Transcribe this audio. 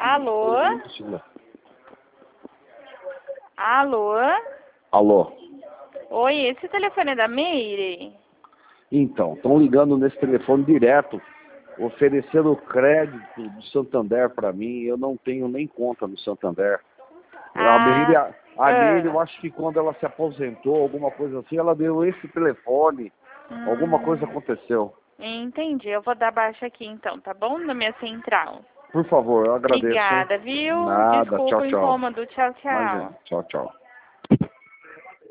Alô? Alô? Alô? Oi, esse telefone é da Meire? Então, estão ligando nesse telefone direto, oferecendo crédito do Santander para mim. Eu não tenho nem conta no Santander. A Meire, eu acho que quando ela se aposentou, alguma coisa assim, ela deu esse telefone. Alguma coisa aconteceu. Entendi, eu vou dar baixa aqui então, tá bom? Na minha central. Por favor, eu agradeço. Obrigada, viu? Nada, Desculpa tchau, o tchau. incômodo. Tchau, tchau. Imagina, tchau, tchau.